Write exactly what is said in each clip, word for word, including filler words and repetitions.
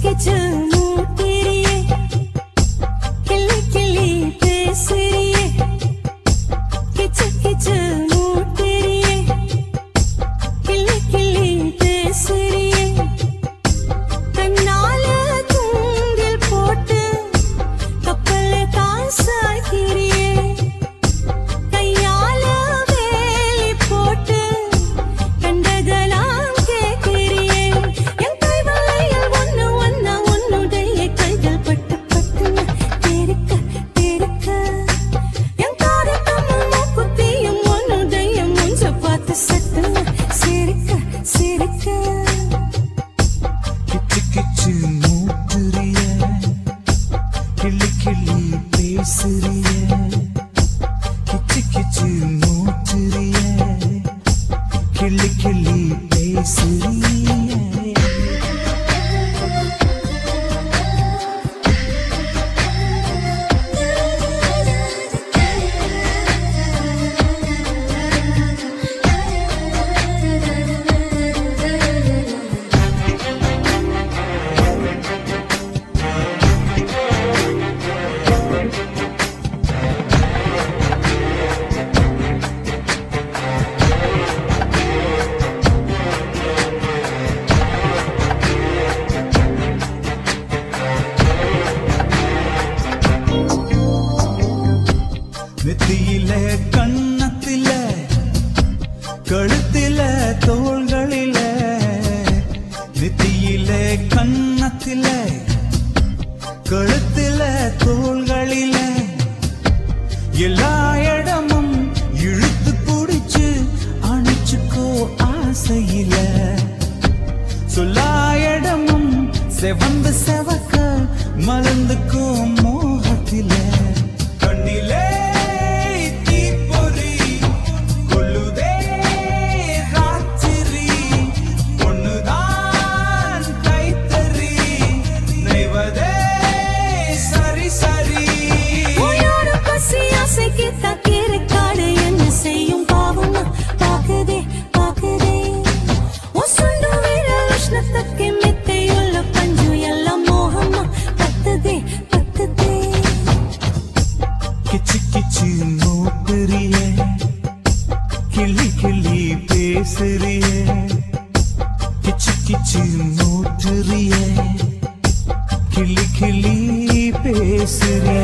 நெத்தியிலே கண்ணத்திலே கழுத்திலே தோள்களிலே நெத்தியிலே கண்ணத்திலே கழுத்திலே தோள்களிலே எல்லா இடமும் இழுத்து பிடிச்சு அணைச்சுக்கோ ஆசையில சொல்லா இடமும் செவந்து செவக்க மலர்ந்துக்கோ மோகத்திலே கண்ணிலே கிளி கிளி பேசுறியே கிச்சு கிச்சு மூட்டுறியே கிளி கிளி பேசுறியே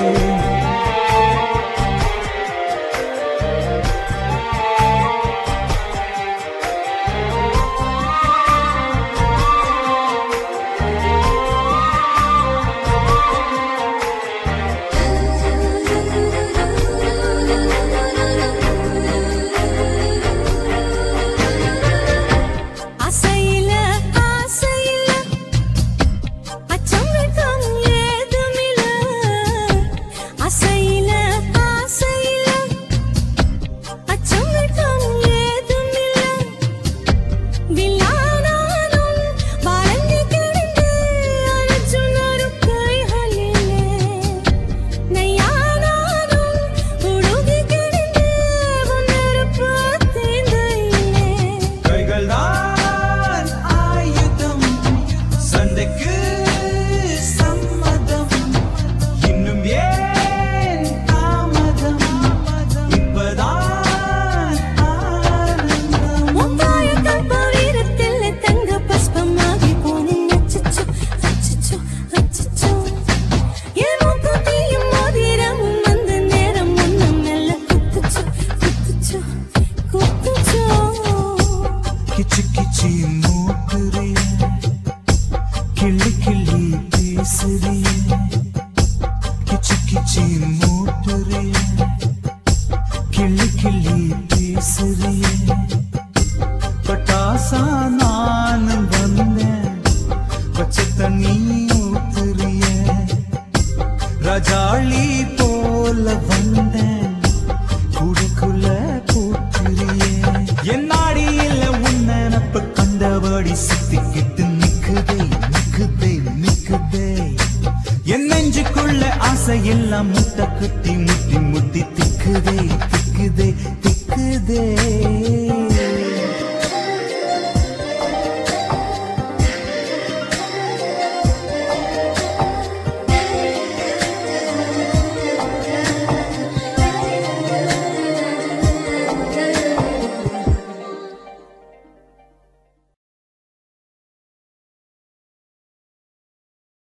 கிச்சு கிச்சு மூட்டுறியே கிளி கிளி பேசுறியே கிச்சு கிச்சு மூட்டுறியே கிளி கிளி பேசுறியே பட்டாசா நான் வந்தேன் பச்சை தண்ணி ஊத்துறியே ராஜாளி போல வந்தேன் குடிக்குள்ள பூத்துறியே என் நாடியில் உன்னப்ப கண்டபடி சுத்திக்கிட்டு நிக்குதே நிக்குதே நிக்குதே என் நெஞ்சுக்குள்ள ஆசை எல்லாம் முட்டை கட்டி முட்டி முட்டி திக்குதே